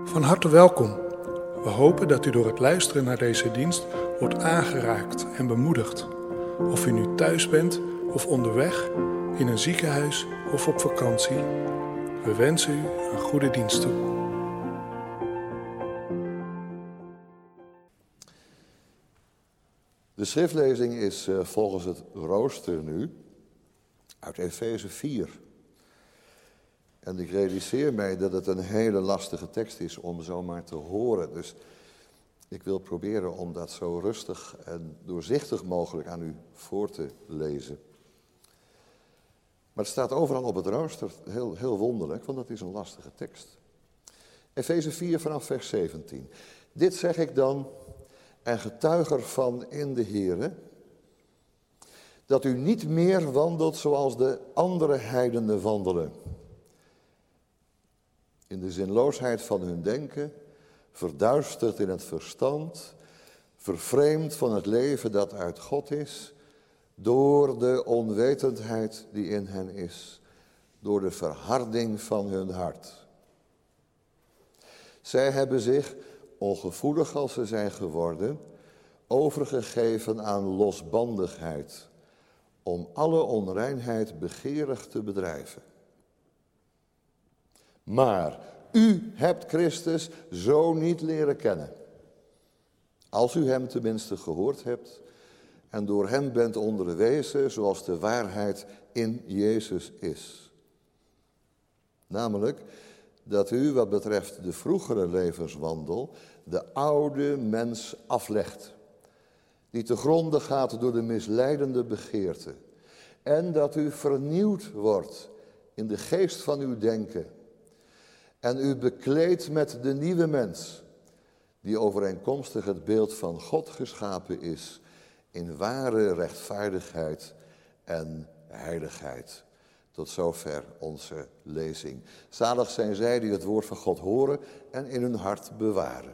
Van harte welkom. We hopen dat u door het luisteren naar deze dienst wordt aangeraakt en bemoedigd. Of u nu thuis bent of onderweg, in een ziekenhuis of op vakantie. We wensen u een goede dienst toe. De schriftlezing is volgens het rooster nu uit Efeze 4. En ik realiseer mij dat het een hele lastige tekst is om zomaar te horen. Dus ik wil proberen om dat zo rustig en doorzichtig mogelijk aan u voor te lezen. Maar het staat overal op het rooster, heel wonderlijk, want dat is een lastige tekst. Efeze 4 vanaf vers 17. Dit zeg ik dan en getuig ervan in de Here, dat u niet meer wandelt zoals de andere heidenen wandelen. In de zinloosheid van hun denken, verduisterd in het verstand, vervreemd van het leven dat uit God is, door de onwetendheid die in hen is, door de verharding van hun hart. Zij hebben zich, ongevoelig als ze zijn geworden, overgegeven aan losbandigheid, om alle onreinheid begeerig te bedrijven. Maar u hebt Christus zo niet leren kennen. Als u hem tenminste gehoord hebt en door hem bent onderwezen zoals de waarheid in Jezus is. Namelijk dat u wat betreft de vroegere levenswandel de oude mens aflegt, die te gronde gaat door de misleidende begeerte. En dat u vernieuwd wordt in de geest van uw denken. En u bekleedt met de nieuwe mens, die overeenkomstig het beeld van God geschapen is, in ware rechtvaardigheid en heiligheid. Tot zover onze lezing. Zalig zijn zij die het woord van God horen en in hun hart bewaren.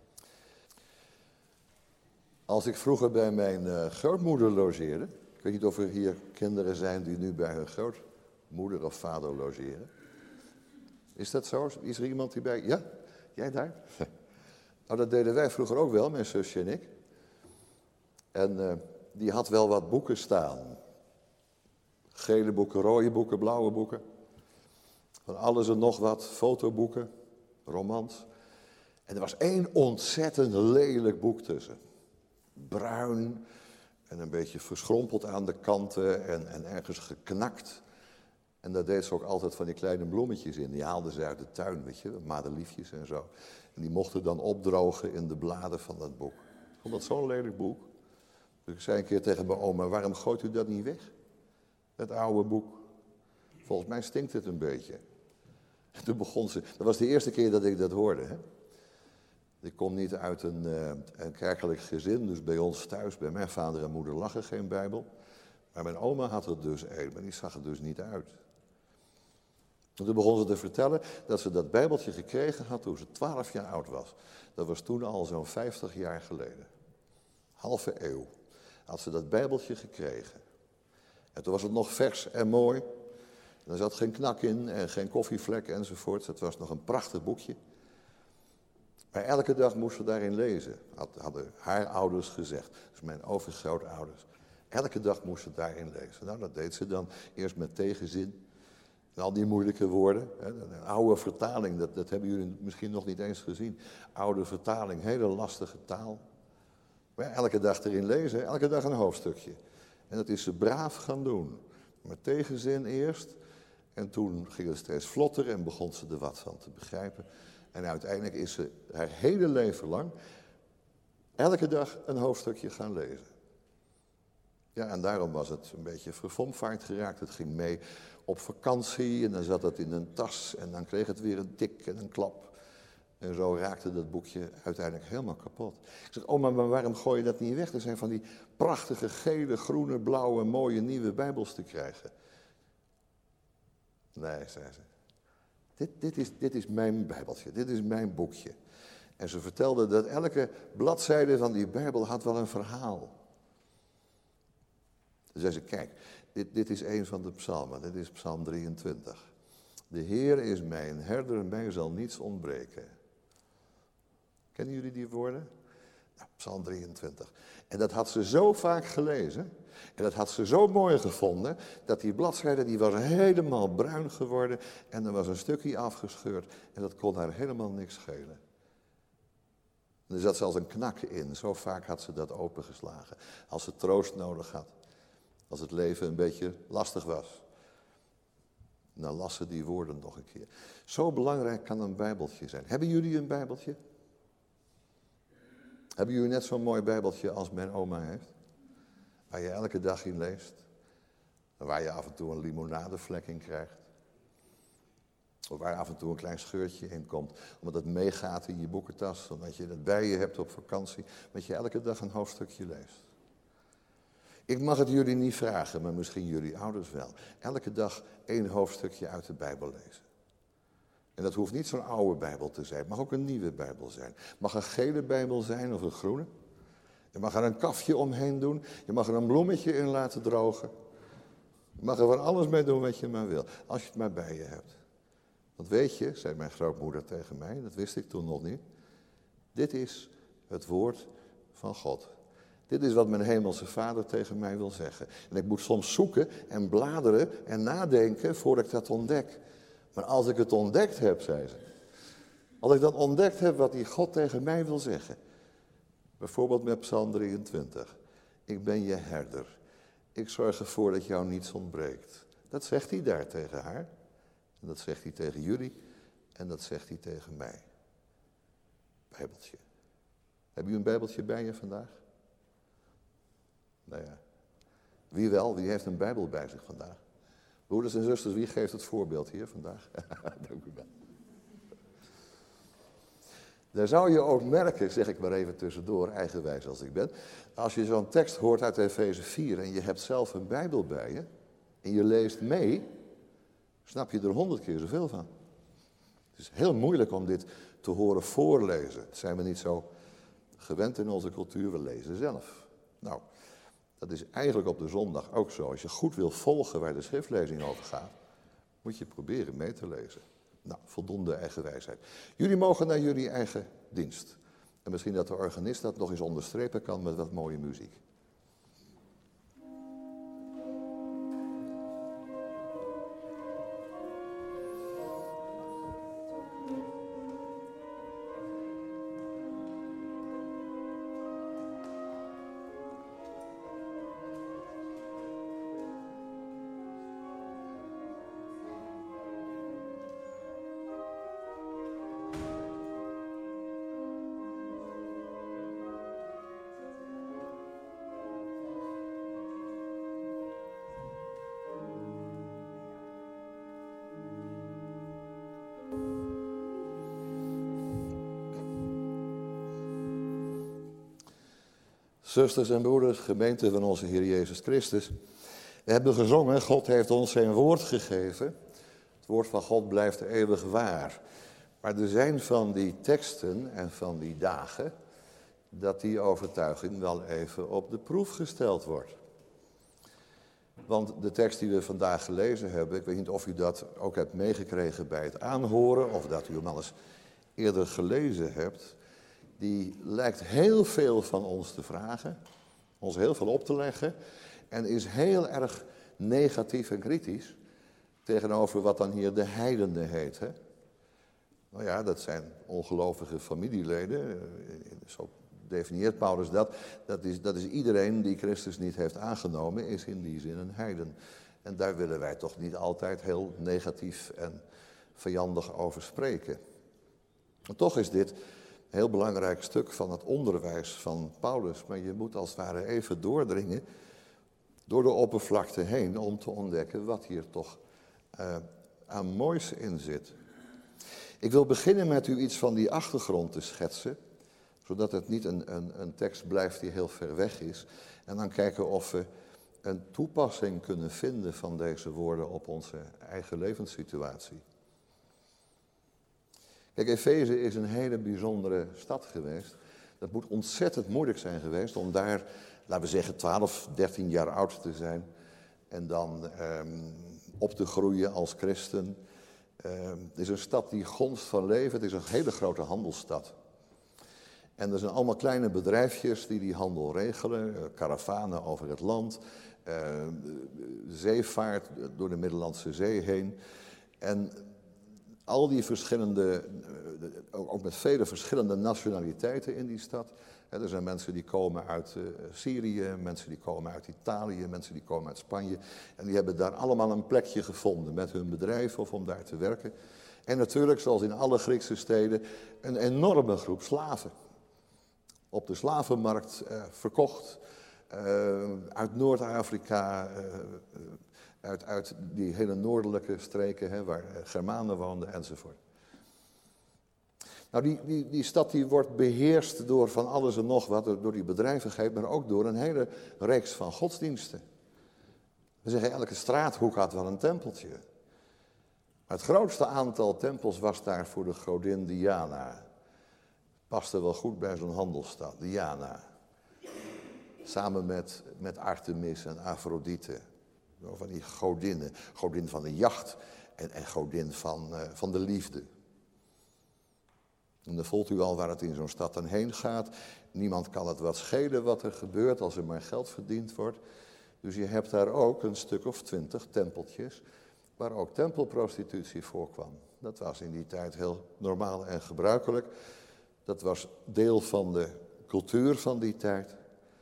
Als ik vroeger bij mijn grootmoeder logeerde, ik weet niet of er hier kinderen zijn die nu bij hun grootmoeder of vader logeren. Is dat zo? Is er iemand die bij... Ja? Jij daar? Nou, dat deden wij vroeger ook wel, mijn zusje en ik. En die had wel wat boeken staan. Gele boeken, rode boeken, blauwe boeken. Van alles en nog wat, fotoboeken, romans. En er was één ontzettend lelijk boek tussen. Bruin en een beetje verschrompeld aan de kanten en ergens geknakt. En daar deed ze ook altijd van die kleine bloemetjes in. Die haalden ze uit de tuin, weet je, madeliefjes en zo. En die mochten dan opdrogen in de bladen van dat boek. Ik vond dat zo'n lelijk boek. Dus ik zei een keer tegen mijn oma, waarom gooit u dat niet weg? Dat oude boek. Volgens mij stinkt het een beetje. En toen begon ze, dat was de eerste keer dat ik dat hoorde. Hè? Ik kom niet uit een kerkelijk gezin, dus bij ons thuis, bij mijn vader en moeder lag er geen Bijbel. Maar mijn oma had er dus een, maar die zag er dus niet uit. En toen begon ze te vertellen dat ze dat Bijbeltje gekregen had toen ze 12 jaar oud was. Dat was toen al zo'n 50 jaar geleden. Halve eeuw had ze dat Bijbeltje gekregen. En toen was het nog vers en mooi. En er zat geen knak in en geen koffievlek enzovoort. Het was nog een prachtig boekje. Maar elke dag moest ze daarin lezen, hadden haar ouders gezegd. Dus mijn overgrootouders. Elke dag moest ze daarin lezen. Nou, dat deed ze dan eerst met tegenzin. En al die moeilijke woorden. Hè, een oude vertaling, dat hebben jullie misschien nog niet eens gezien. Oude vertaling, hele lastige taal. Maar ja, elke dag erin lezen, elke dag een hoofdstukje. En dat is ze braaf gaan doen. Met tegenzin eerst. En toen ging het steeds vlotter en begon ze er wat van te begrijpen. En uiteindelijk is ze haar hele leven lang elke dag een hoofdstukje gaan lezen. Ja, en daarom was het een beetje verfomvaart geraakt. Het ging mee op vakantie en dan zat het in een tas en dan kreeg het weer een tik en een klap. En zo raakte dat boekje uiteindelijk helemaal kapot. Ik zeg, oma, maar waarom gooi je dat niet weg? Er zijn van die prachtige gele, groene, blauwe, mooie nieuwe Bijbels te krijgen. Nee, zei ze. Dit is mijn Bijbeltje, dit is mijn boekje. En ze vertelde dat elke bladzijde van die Bijbel had wel een verhaal. Toen zei ze, kijk, dit is een van de psalmen, dit is psalm 23. De Heer is mijn herder, mij zal niets ontbreken. Kennen jullie die woorden? Nou, Psalm 23. En dat had ze zo vaak gelezen. En dat had ze zo mooi gevonden. Dat die bladzijde die was helemaal bruin geworden. En er was een stukje afgescheurd. En dat kon haar helemaal niks schelen. En er zat zelfs een knak in. Zo vaak had ze dat opengeslagen. Als ze troost nodig had. Als het leven een beetje lastig was. Dan las ze die woorden nog een keer. Zo belangrijk kan een bijbeltje zijn. Hebben jullie een bijbeltje? Hebben jullie net zo'n mooi bijbeltje als mijn oma heeft? Waar je elke dag in leest. En waar je af en toe een limonadevlek in krijgt. Of waar af en toe een klein scheurtje in komt. Omdat het meegaat in je boekentas. Omdat je het bij je hebt op vakantie. Dat je elke dag een hoofdstukje leest. Ik mag het jullie niet vragen, maar misschien jullie ouders wel. Elke dag 1 hoofdstukje uit de Bijbel lezen. En dat hoeft niet zo'n oude Bijbel te zijn. Het mag ook een nieuwe Bijbel zijn. Het mag een gele Bijbel zijn of een groene. Je mag er een kafje omheen doen. Je mag er een bloemetje in laten drogen. Je mag er van alles mee doen wat je maar wil. Als je het maar bij je hebt. Want weet je, zei mijn grootmoeder tegen mij, dat wist ik toen nog niet. Dit is het woord van God. Dit is wat mijn hemelse vader tegen mij wil zeggen. En ik moet soms zoeken en bladeren en nadenken voordat ik dat ontdek. Maar als ik het ontdekt heb, zei ze. Als ik dan ontdekt heb wat die God tegen mij wil zeggen. Bijvoorbeeld met Psalm 23. Ik ben je herder. Ik zorg ervoor dat jou niets ontbreekt. Dat zegt hij daar tegen haar. En dat zegt hij tegen jullie. En dat zegt hij tegen mij. Bijbeltje. Heb je een bijbeltje bij je vandaag? Nou ja. Wie wel? Wie heeft een bijbel bij zich vandaag? Broeders en zusters, wie geeft het voorbeeld hier vandaag? Dank u wel. Daar zou je ook merken, zeg ik maar even tussendoor, eigenwijs als ik ben. Als je zo'n tekst hoort uit Efeze 4 en je hebt zelf een bijbel bij je. En je leest mee, snap je er 100 keer zoveel van. Het is heel moeilijk om dit te horen voorlezen. Dat zijn we niet zo gewend in onze cultuur, we lezen zelf. Nou, dat is eigenlijk op de zondag ook zo. Als je goed wil volgen waar de schriftlezing over gaat, moet je proberen mee te lezen. Nou, voldoende eigenwijsheid. Jullie mogen naar jullie eigen dienst. En misschien dat de organist dat nog eens onderstrepen kan met wat mooie muziek. Zusters en broeders, gemeente van onze Heer Jezus Christus. We hebben gezongen, God heeft ons zijn woord gegeven. Het woord van God blijft eeuwig waar. Maar er zijn van die teksten en van die dagen dat die overtuiging wel even op de proef gesteld wordt. Want de tekst die we vandaag gelezen hebben, ik weet niet of u dat ook hebt meegekregen bij het aanhoren of dat u hem al eens eerder gelezen hebt. Die lijkt heel veel van ons te vragen, ons heel veel op te leggen en is heel erg negatief en kritisch tegenover wat dan hier de heidenen heet. Hè? Nou ja, dat zijn ongelovige familieleden, zo definieert Paulus dat. Dat is iedereen die Christus niet heeft aangenomen, is in die zin een heiden. En daar willen wij toch niet altijd heel negatief en vijandig over spreken. En toch is dit een heel belangrijk stuk van het onderwijs van Paulus. Maar je moet als het ware even doordringen door de oppervlakte heen om te ontdekken wat hier toch aan moois in zit. Ik wil beginnen met u iets van die achtergrond te schetsen, zodat het niet een tekst blijft die heel ver weg is. En dan kijken of we een toepassing kunnen vinden van deze woorden op onze eigen levenssituatie. Kijk, Efeze is een hele bijzondere stad geweest. Dat moet ontzettend moeilijk zijn geweest om daar, laten we zeggen, 12, 13 jaar oud te zijn. En dan op te groeien als christen. Het is een stad die gonst van leven. Het is een hele grote handelsstad. En er zijn allemaal kleine bedrijfjes die handel regelen. Karavanen over het land. Zeevaart door de Middellandse Zee heen. En al die verschillende, ook met vele verschillende nationaliteiten in die stad. Er zijn mensen die komen uit Syrië, mensen die komen uit Italië, mensen die komen uit Spanje. En die hebben daar allemaal een plekje gevonden met hun bedrijf of om daar te werken. En natuurlijk, zoals in alle Griekse steden, een enorme groep slaven. Op de slavenmarkt verkocht, uit Noord-Afrika, uit die hele noordelijke streken waar Germanen woonden enzovoort. Nou, die stad die wordt beheerst door van alles en nog wat, door die bedrijvigheid, maar ook door een hele reeks van godsdiensten. We zeggen, elke straathoek had wel een tempeltje. Maar het grootste aantal tempels was daar voor de godin Diana. Paste wel goed bij zo'n handelsstad, Diana. Samen met Artemis en Afrodite. Van die godinnen. Godin van de jacht en godin van de liefde. En dan voelt u al waar het in zo'n stad dan heen gaat. Niemand kan het wat schelen wat er gebeurt als er maar geld verdiend wordt. Dus je hebt daar ook een stuk of 20 tempeltjes waar ook tempelprostitutie voorkwam. Dat was in die tijd heel normaal en gebruikelijk. Dat was deel van de cultuur van die tijd.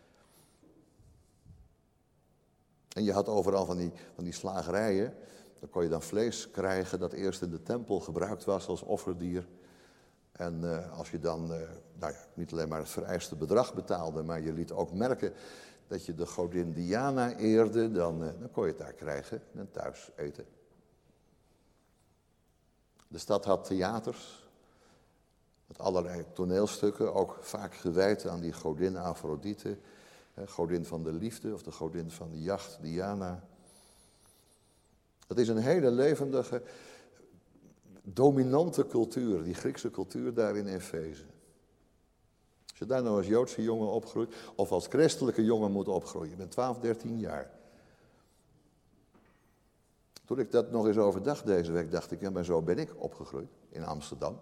En je had overal van die slagerijen. Dan kon je dan vlees krijgen dat eerst in de tempel gebruikt was als offerdier. En als je dan niet alleen maar het vereiste bedrag betaalde, maar je liet ook merken dat je de godin Diana eerde, dan kon je het daar krijgen en thuis eten. De stad had theaters, met allerlei toneelstukken, ook vaak gewijd aan die godin Afrodite, godin van de liefde of de godin van de jacht, Diana. Het is een hele levendige, dominante cultuur, die Griekse cultuur daar in Efeze. Als je daar nou als Joodse jongen opgroeit, of als christelijke jongen moet opgroeien, je bent 12, 13 jaar. Toen ik dat nog eens overdacht deze week, dacht ik, ja, maar zo ben ik opgegroeid in Amsterdam.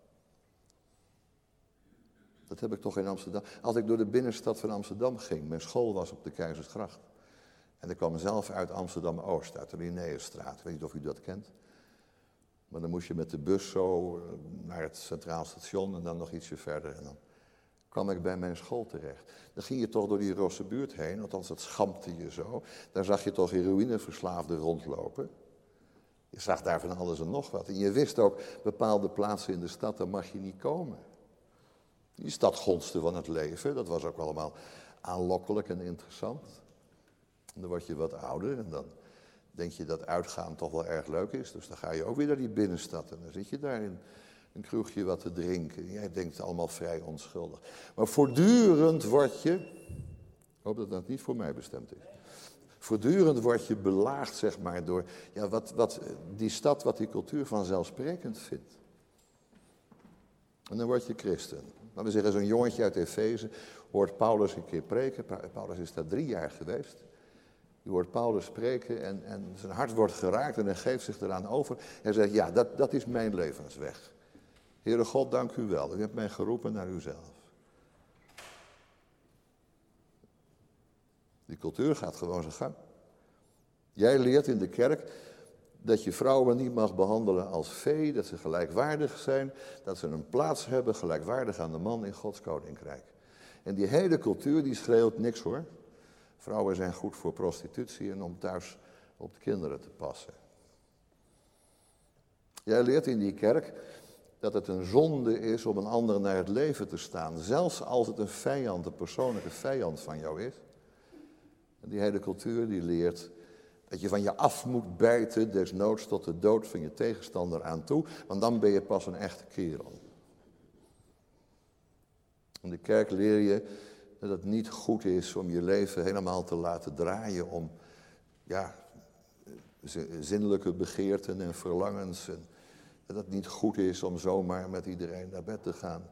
Dat heb ik toch in Amsterdam. Als ik door de binnenstad van Amsterdam ging, mijn school was op de Keizersgracht. En ik kwam zelf uit Amsterdam-Oost, uit de Linnaeusstraat. Ik weet niet of u dat kent. Maar dan moest je met de bus zo naar het Centraal Station en dan nog ietsje verder. En dan kwam ik bij mijn school terecht. Dan ging je toch door die Rosse buurt heen, althans dat schampte je zo. Daar zag je toch heroïneverslaafden rondlopen. Je zag daar van alles en nog wat. En je wist ook, bepaalde plaatsen in de stad, daar mag je niet komen. Die stad gonste van het leven, dat was ook allemaal aanlokkelijk en interessant. En dan word je wat ouder en dan denk je dat uitgaan toch wel erg leuk is. Dus dan ga je ook weer naar die binnenstad en dan zit je daar in een kroegje wat te drinken. Jij denkt allemaal vrij onschuldig. Maar voortdurend word je, ik hoop dat dat niet voor mij bestemd is. Voortdurend word je belaagd, zeg maar, door wat die stad, wat die cultuur vanzelfsprekend vindt. En dan word je christen. Maar we zeggen, zo'n jongetje uit Efeze hoort Paulus een keer preken. Paulus is daar 3 jaar geweest. Je hoort Paulus spreken en zijn hart wordt geraakt en hij geeft zich eraan over. Hij zegt, ja, dat is mijn levensweg. Heere God, dank u wel. U hebt mij geroepen naar uzelf. Die cultuur gaat gewoon zijn gang. Jij leert in de kerk dat je vrouwen niet mag behandelen als vee, dat ze gelijkwaardig zijn, dat ze een plaats hebben gelijkwaardig aan de man in Gods koninkrijk. En die hele cultuur die schreeuwt niks hoor. Vrouwen zijn goed voor prostitutie en om thuis op de kinderen te passen. Jij leert in die kerk dat het een zonde is om een ander naar het leven te staan, zelfs als het een vijand, een persoonlijke vijand van jou is. En die hele cultuur die leert dat je van je af moet bijten, desnoods tot de dood van je tegenstander aan toe, want dan ben je pas een echte kerel. In de kerk leer je dat het niet goed is om je leven helemaal te laten draaien om zinnelijke begeerten en verlangens. En dat het niet goed is om zomaar met iedereen naar bed te gaan.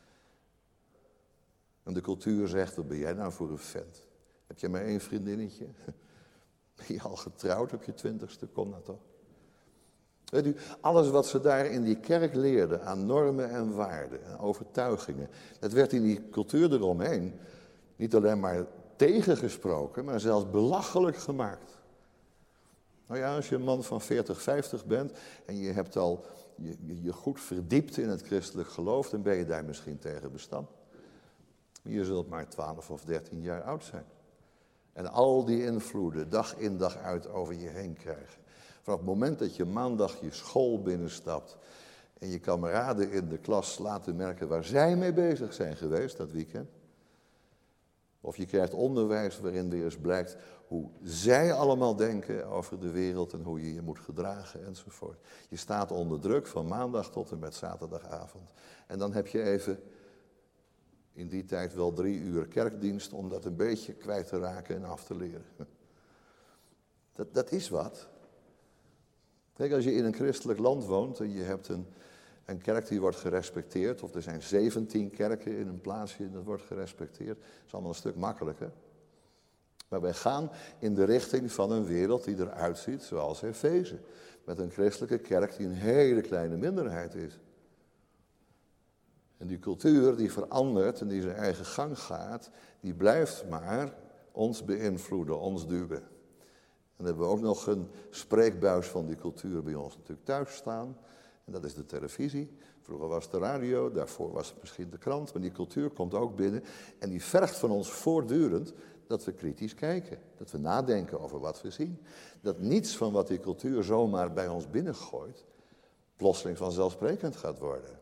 En de cultuur zegt, wat ben jij nou voor een vent? Heb je maar 1 vriendinnetje? Ben je al getrouwd op je 20ste? Kom nou toch. Weet u, alles wat ze daar in die kerk leerden aan normen en waarden en overtuigingen, dat werd in die cultuur eromheen niet alleen maar tegengesproken, maar zelfs belachelijk gemaakt. Nou ja, als je een man van 40, 50 bent en je hebt al je goed verdiept in het christelijk geloof, dan ben je daar misschien tegen bestand. Je zult maar 12 of 13 jaar oud zijn. En al die invloeden dag in dag uit over je heen krijgen. Vanaf het moment dat je maandag je school binnenstapt en je kameraden in de klas laten merken waar zij mee bezig zijn geweest dat weekend. Of je krijgt onderwijs waarin weer eens blijkt hoe zij allemaal denken over de wereld en hoe je je moet gedragen enzovoort. Je staat onder druk van maandag tot en met zaterdagavond. En dan heb je even in die tijd wel 3 uur kerkdienst om dat een beetje kwijt te raken en af te leren. Dat is wat. Kijk, als je in een christelijk land woont en je hebt een kerk die wordt gerespecteerd, of er zijn 17 kerken in een plaatsje en dat wordt gerespecteerd, dat is allemaal een stuk makkelijker. Maar wij gaan in de richting van een wereld die eruit ziet zoals Efeze. Met een christelijke kerk die een hele kleine minderheid is. En die cultuur die verandert en die zijn eigen gang gaat, die blijft maar ons beïnvloeden, ons duwen. En dan hebben we ook nog een spreekbuis van die cultuur bij ons natuurlijk thuis staan. En dat is de televisie. Vroeger was het de radio, daarvoor was het misschien de krant. Maar die cultuur komt ook binnen en die vergt van ons voortdurend dat we kritisch kijken. Dat we nadenken over wat we zien. Dat niets van wat die cultuur zomaar bij ons binnengooit, plotseling vanzelfsprekend gaat worden.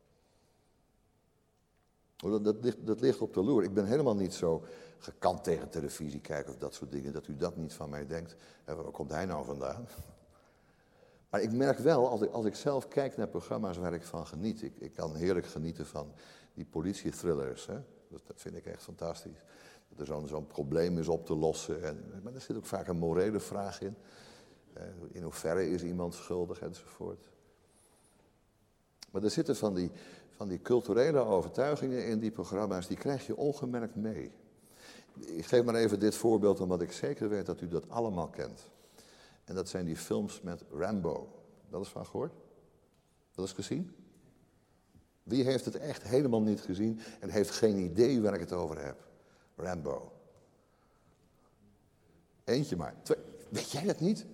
Dat ligt op de loer. Ik ben helemaal niet zo gekant tegen televisie kijken of dat soort dingen, dat u dat niet van mij denkt. Waar komt hij nou vandaan? Maar ik merk wel, als ik zelf kijk naar programma's waar ik van geniet. Ik kan heerlijk genieten van die politiethrillers. Hè? Dat vind ik echt fantastisch. Dat er zo'n probleem is op te lossen. Maar er zit ook vaak een morele vraag in. In hoeverre is iemand schuldig enzovoort. Maar er zitten van die culturele overtuigingen in die programma's, die krijg je ongemerkt mee. Ik geef maar even dit voorbeeld, omdat ik zeker weet dat u dat allemaal kent. En dat zijn die films met Rambo. Dat is van gehoord? Dat is gezien? Wie heeft het echt helemaal niet gezien en heeft geen idee waar ik het over heb? Rambo. Eentje maar. 2. Weet jij dat niet?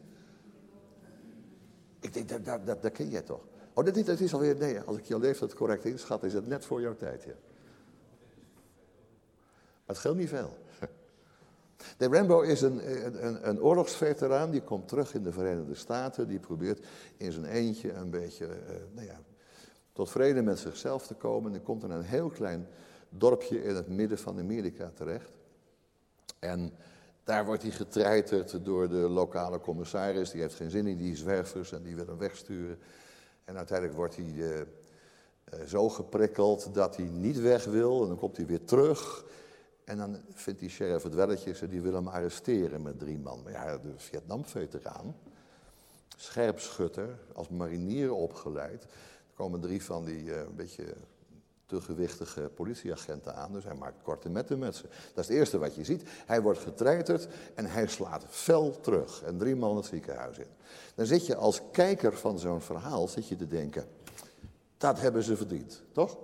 Ik denk, dat ken jij toch? Oh, dat is alweer, nee, als ik je leeftijd correct inschat, is het net voor jouw tijd, ja. Maar het scheelt niet veel. De Rambo is een oorlogsveteraan, die komt terug in de Verenigde Staten, die probeert in zijn eentje een beetje, tot vrede met zichzelf te komen. En die komt in een heel klein dorpje in het midden van Amerika terecht. En daar wordt hij getreiterd door de lokale commissaris, die heeft geen zin in die zwervers en die wil hem wegsturen. En uiteindelijk wordt hij zo geprikkeld dat hij niet weg wil. En dan komt hij weer terug. En dan vindt die sheriff het welletjes en die wil hem arresteren met 3 man. Maar ja, de Vietnam-veteraan, scherpschutter, als marinier opgeleid. Er komen 3 van die een beetje te gewichtige politieagenten aan. Dus hij maakt korte metten met ze. Dat is het eerste wat je ziet. Hij wordt getreiterd en hij slaat fel terug. En 3 man het ziekenhuis in. Dan zit je als kijker van zo'n verhaal te denken, dat hebben ze verdiend, toch?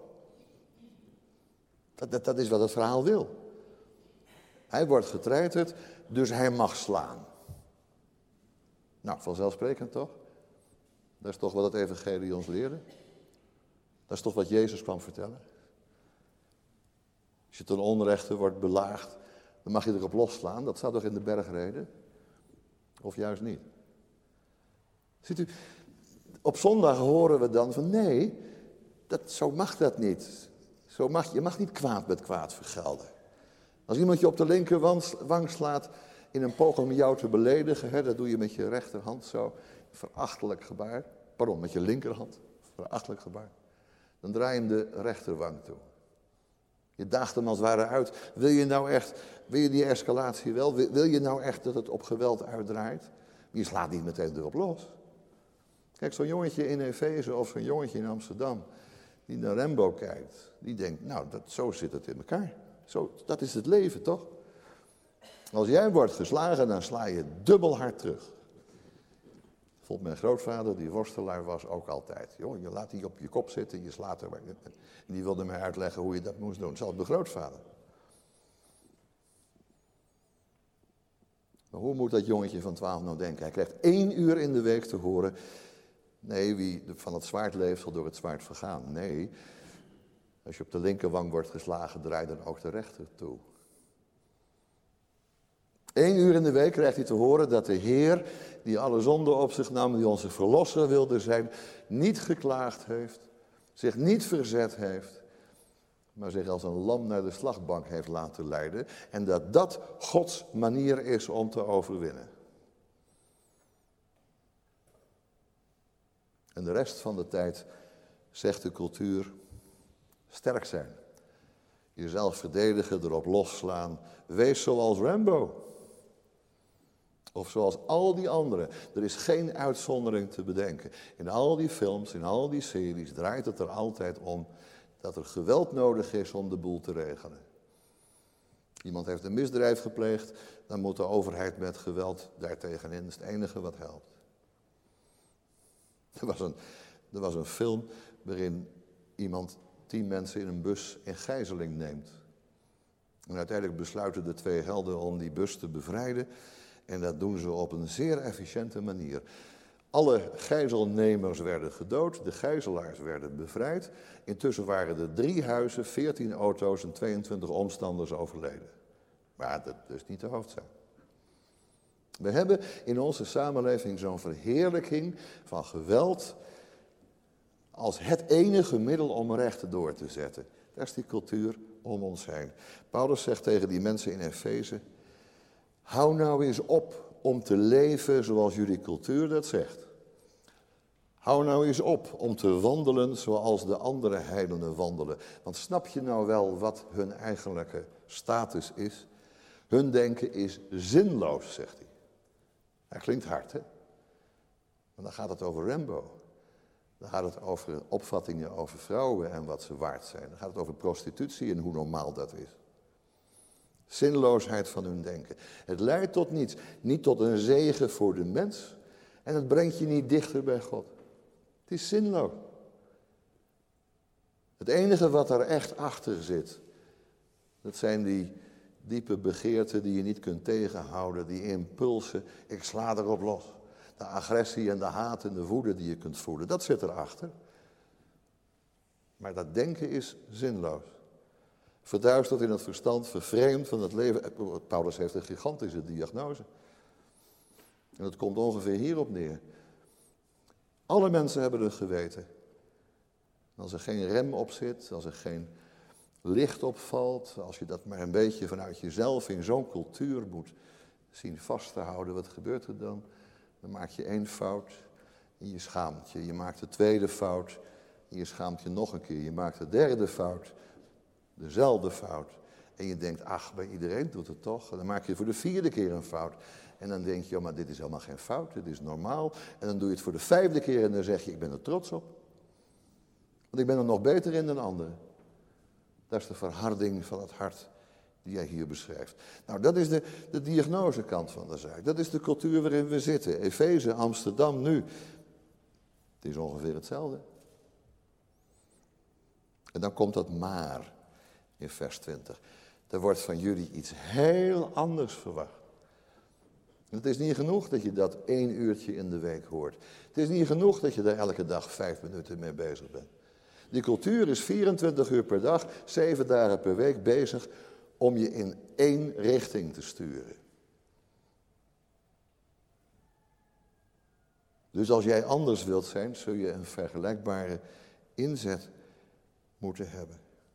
Dat is wat het verhaal wil. Hij wordt getreiterd, dus hij mag slaan. Nou, vanzelfsprekend toch? Dat is toch wat het evangelie ons leerde? Dat is toch wat Jezus kwam vertellen? Als je ten onrechte wordt belaagd, dan mag je erop losslaan. Dat staat toch in de bergreden? Of juist niet? Ziet u, op zondag horen we dan van nee, zo mag dat niet. Je mag niet kwaad met kwaad vergelden. Als iemand je op de linkerwang slaat in een poging om jou te beledigen, dat doe je met je rechterhand zo, verachtelijk gebaar. Pardon, met je linkerhand, verachtelijk gebaar. Dan draai je hem de rechterwang toe. Je daagt hem als het ware uit. Wil je die escalatie wel? Wil je nou echt dat het op geweld uitdraait? Je slaat niet meteen erop los. Kijk, zo'n jongetje in Efeze of zo'n jongetje in Amsterdam die naar Rambo kijkt, die denkt, nou, zo zit het in elkaar. Dat is het leven, toch? Als jij wordt geslagen, dan sla je dubbel hard terug. vond mijn grootvader, die worstelaar was, ook altijd. Joh, je laat die op je kop zitten, je slaat er. En die wilde mij uitleggen hoe je dat moest doen. Zelfs mijn grootvader. Maar hoe moet dat jongetje van 12 nou denken? Hij krijgt 1 uur in de week te horen. Nee, wie van het zwaard leeft, zal door het zwaard vergaan. Nee, als je op de linkerwang wordt geslagen, draai dan ook de rechter toe. 1 uur in de week krijgt hij te horen dat de Heer, die alle zonden op zich nam, die onze verlosser wilde zijn, niet geklaagd heeft, zich niet verzet heeft, maar zich als een lam naar de slagbank heeft laten leiden. En dat dat Gods manier is om te overwinnen. En de rest van de tijd zegt de cultuur, sterk zijn. Jezelf verdedigen, erop losslaan. Wees zoals Rambo. Of zoals al die anderen. Er is geen uitzondering te bedenken. In al die films, in al die series draait het er altijd om dat er geweld nodig is om de boel te regelen. Iemand heeft een misdrijf gepleegd, dan moet de overheid met geweld daartegenin. Dat is het enige wat helpt. Er was een film waarin iemand 10 mensen in een bus in gijzeling neemt. En uiteindelijk besluiten de 2 helden om die bus te bevrijden. En dat doen ze op een zeer efficiënte manier. Alle gijzelnemers werden gedood, de gijzelaars werden bevrijd. Intussen waren er 3 huizen, 14 auto's en 22 omstanders overleden. Maar dat is niet de hoofdzaak. We hebben in onze samenleving zo'n verheerlijking van geweld als het enige middel om rechten door te zetten. Dat is die cultuur om ons heen. Paulus zegt tegen die mensen in Efeze, hou nou eens op om te leven zoals jullie cultuur dat zegt. Hou nou eens op om te wandelen zoals de andere heidenen wandelen. Want snap je nou wel wat hun eigenlijke status is? Hun denken is zinloos, zegt hij. Dat klinkt hard, hè? Maar dan gaat het over Rambo. Dan gaat het over opvattingen over vrouwen en wat ze waard zijn. Dan gaat het over prostitutie en hoe normaal dat is. Zinloosheid van hun denken. Het leidt tot niets. Niet tot een zegen voor de mens. En het brengt je niet dichter bij God. Het is zinloos. Het enige wat er echt achter zit, dat zijn die diepe begeerten die je niet kunt tegenhouden, die impulsen, ik sla erop los. De agressie en de haat en de woede die je kunt voelen, dat zit erachter. Maar dat denken is zinloos. Verduisterd in het verstand, vervreemd van het leven. Paulus heeft een gigantische diagnose. En het komt ongeveer hierop neer. Alle mensen hebben een geweten. Als er geen rem op zit, als er geen licht opvalt, als je dat maar een beetje vanuit jezelf in zo'n cultuur moet zien vast te houden, wat gebeurt er dan? Dan maak je 1 fout en je schaamt je. Je maakt de 2e fout en je schaamt je nog een keer. Je maakt de 3e fout, dezelfde fout. En je denkt, ach, bij iedereen doet het toch. En dan maak je voor de 4e keer een fout. En dan denk je, oh, maar dit is helemaal geen fout, dit is normaal. En dan doe je het voor de 5e keer en dan zeg je, ik ben er trots op. Want ik ben er nog beter in dan anderen. Dat is de verharding van het hart die hij hier beschrijft. Nou, dat is de diagnosekant van de zaak. Dat is de cultuur waarin we zitten. Efeze, Amsterdam, nu. Het is ongeveer hetzelfde. En dan komt dat maar in vers 20. Er wordt van jullie iets heel anders verwacht. Het is niet genoeg dat je dat 1 uurtje in de week hoort. Het is niet genoeg dat je daar elke dag 5 minuten mee bezig bent. Die cultuur is 24 uur per dag, 7 dagen per week bezig om je in 1 richting te sturen. Dus als jij anders wilt zijn, zul je een vergelijkbare inzet moeten hebben.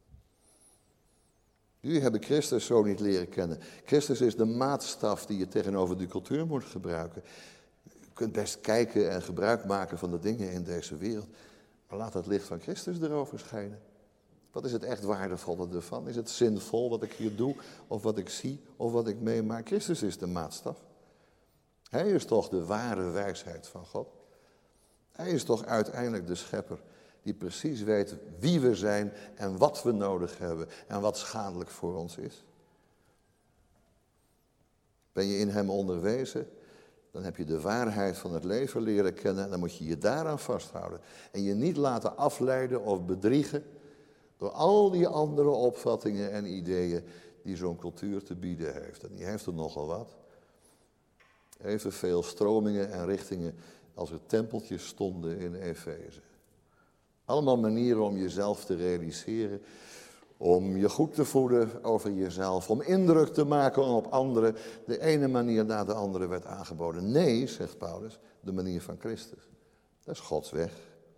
Jullie hebben Christus zo niet leren kennen. Christus is de maatstaf die je tegenover die cultuur moet gebruiken. Je kunt best kijken en gebruik maken van de dingen in deze wereld. Maar laat het licht van Christus erover schijnen. Wat is het echt waardevolle ervan? Is het zinvol wat ik hier doe, of wat ik zie, of wat ik meemaak? Christus is de maatstaf. Hij is toch de ware wijsheid van God. Hij is toch uiteindelijk de schepper die precies weet wie we zijn en wat we nodig hebben en wat schadelijk voor ons is. Ben je in hem onderwezen, Dan heb je de waarheid van het leven leren kennen en dan moet je je daaraan vasthouden. En je niet laten afleiden of bedriegen door al die andere opvattingen en ideeën die zo'n cultuur te bieden heeft. En die heeft er nogal wat. Evenveel stromingen en richtingen als er tempeltjes stonden in Efeze. Allemaal manieren om jezelf te realiseren, om je goed te voeden over jezelf, om indruk te maken op anderen. De ene manier na de andere werd aangeboden. Nee, zegt Paulus, de manier van Christus. Dat is Gods weg.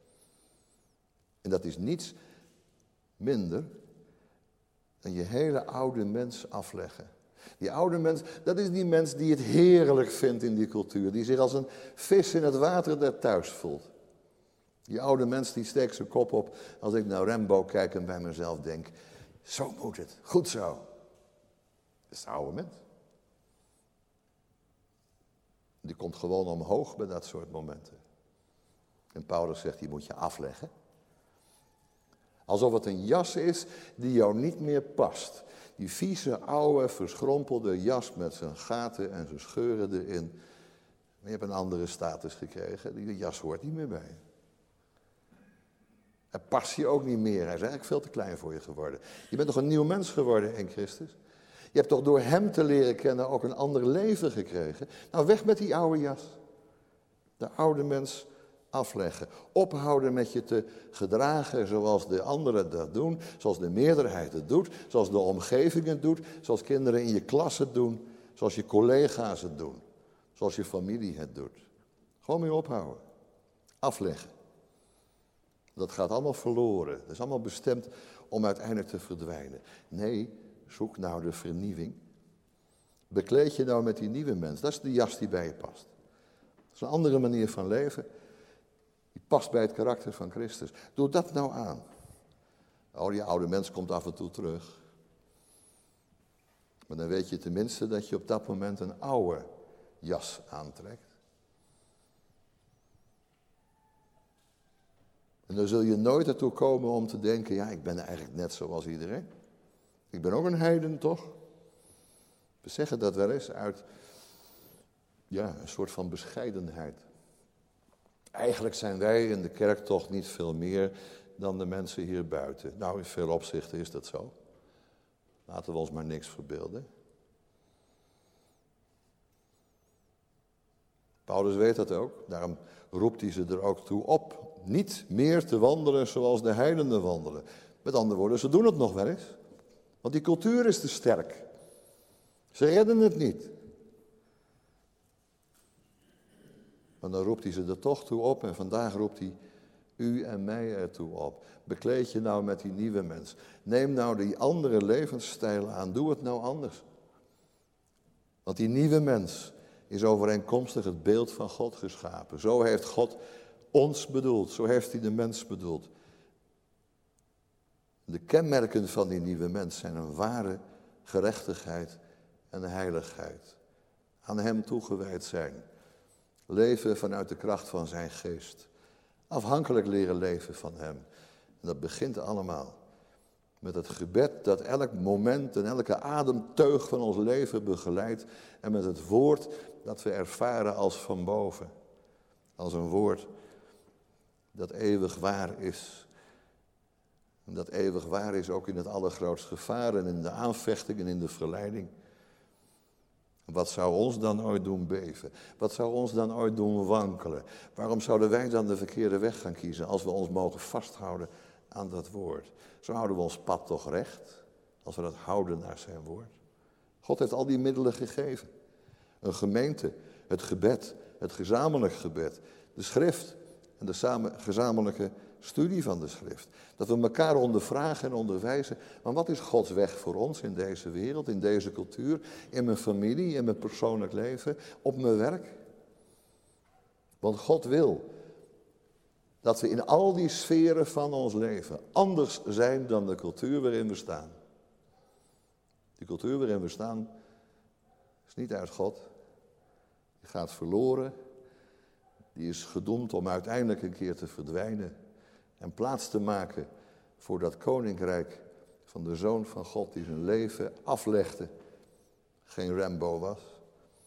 En dat is niets minder dan je hele oude mens afleggen. Die oude mens, dat is die mens die het heerlijk vindt in die cultuur. Die zich als een vis in het water daar thuis voelt. Die oude mens die steekt zijn kop op als ik naar Rambo kijk en bij mezelf denk, zo moet het, goed zo. Dat is de oude mens. Die komt gewoon omhoog bij dat soort momenten. En Paulus zegt, die moet je afleggen. Alsof het een jas is die jou niet meer past. Die vieze, oude, verschrompelde jas met zijn gaten en zijn scheuren erin. Maar je hebt een andere status gekregen, die jas hoort niet meer bij je. Hij past je ook niet meer. Hij is eigenlijk veel te klein voor je geworden. Je bent toch een nieuw mens geworden in Christus? Je hebt toch door hem te leren kennen ook een ander leven gekregen? Nou, weg met die oude jas. De oude mens afleggen. Ophouden met je te gedragen zoals de anderen dat doen. Zoals de meerderheid het doet. Zoals de omgeving het doet. Zoals kinderen in je klas het doen. Zoals je collega's het doen. Zoals je familie het doet. Gewoon mee ophouden. Afleggen. Dat gaat allemaal verloren. Dat is allemaal bestemd om uiteindelijk te verdwijnen. Nee, zoek nou de vernieuwing. Bekleed je nou met die nieuwe mens. Dat is de jas die bij je past. Dat is een andere manier van leven. Die past bij het karakter van Christus. Doe dat nou aan. Oh, die oude mens komt af en toe terug. Maar dan weet je tenminste dat je op dat moment een oude jas aantrekt. En dan zul je nooit ertoe komen om te denken, ja, ik ben eigenlijk net zoals iedereen. Ik ben ook een heiden, toch? We zeggen dat wel eens uit, ja, een soort van bescheidenheid. Eigenlijk zijn wij in de kerk toch niet veel meer dan de mensen hier buiten. Nou, in veel opzichten is dat zo. Laten we ons maar niks verbeelden. Paulus weet dat ook, daarom roept hij ze er ook toe op. Niet meer te wandelen zoals de heidenen wandelen. Met andere woorden, ze doen het nog wel eens. Want die cultuur is te sterk. Ze redden het niet. Maar dan roept hij ze er toch toe op en vandaag roept hij u en mij ertoe op. Bekleed je nou met die nieuwe mens. Neem nou die andere levensstijl aan. Doe het nou anders. Want die nieuwe mens is overeenkomstig het beeld van God geschapen. Zo heeft God ons bedoeld. Zo heeft hij de mens bedoeld. De kenmerken van die nieuwe mens zijn een ware gerechtigheid en heiligheid. Aan hem toegewijd zijn. Leven vanuit de kracht van zijn geest. Afhankelijk leren leven van hem. En dat begint allemaal met het gebed dat elk moment en elke ademteug van ons leven begeleidt. En met het woord dat we ervaren als van boven. Als een woord dat eeuwig waar is. En dat eeuwig waar is ook in het allergrootste gevaar en in de aanvechting en in de verleiding. Wat zou ons dan ooit doen beven? Wat zou ons dan ooit doen wankelen? Waarom zouden wij dan de verkeerde weg gaan kiezen als we ons mogen vasthouden aan dat woord? Zo houden we ons pad toch recht, als we dat houden naar zijn woord. God heeft al die middelen gegeven. Een gemeente, het gebed, het gezamenlijk gebed, de schrift en de gezamenlijke studie van de schrift. Dat we elkaar ondervragen en onderwijzen. Maar wat is Gods weg voor ons in deze wereld, in deze cultuur, in mijn familie, in mijn persoonlijk leven, op mijn werk? Want God wil dat we in al die sferen van ons leven anders zijn dan de cultuur waarin we staan. Die cultuur waarin we staan is niet uit God. Die gaat verloren. Die is gedoemd om uiteindelijk een keer te verdwijnen. En plaats te maken voor dat koninkrijk van de Zoon van God die zijn leven aflegde. Geen Rambo was.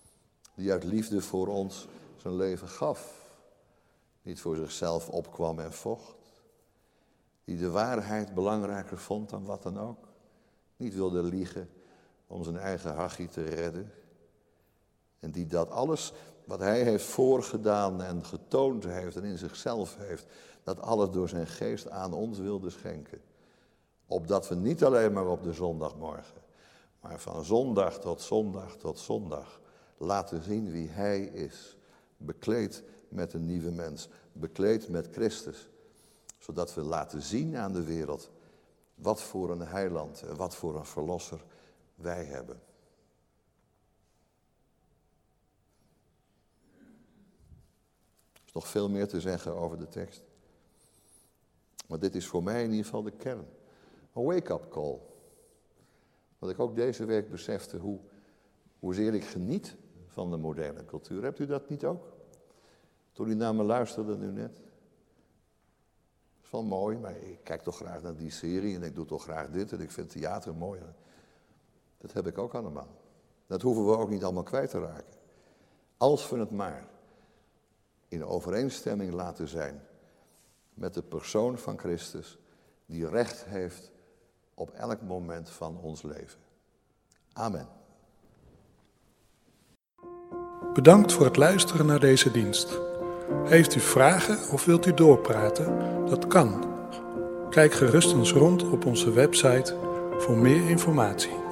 Die uit liefde voor ons zijn leven gaf. Niet voor zichzelf opkwam en vocht. Die de waarheid belangrijker vond dan wat dan ook. Niet wilde liegen om zijn eigen hachie te redden. En die dat alles wat hij heeft voorgedaan en getoond heeft en in zichzelf heeft, dat alles door zijn geest aan ons wilde schenken. Opdat we niet alleen maar op de zondagmorgen, maar van zondag tot zondag tot zondag laten zien wie hij is. Bekleed met een nieuwe mens, bekleed met Christus. Zodat we laten zien aan de wereld wat voor een heiland en wat voor een verlosser wij hebben. Er is nog veel meer te zeggen over de tekst. Maar dit is voor mij in ieder geval de kern. Een wake-up call. Wat ik ook deze week besefte, hoezeer ik geniet van de moderne cultuur. Hebt u dat niet ook? Toen u naar me luisterde nu net. Dat is wel mooi, maar ik kijk toch graag naar die serie en ik doe toch graag dit en ik vind theater mooi. Dat heb ik ook allemaal. Dat hoeven we ook niet allemaal kwijt te raken. Als we het maar in overeenstemming laten zijn met de persoon van Christus, die recht heeft op elk moment van ons leven. Amen. Bedankt voor het luisteren naar deze dienst. Heeft u vragen of wilt u doorpraten? Dat kan. Kijk gerust eens rond op onze website voor meer informatie.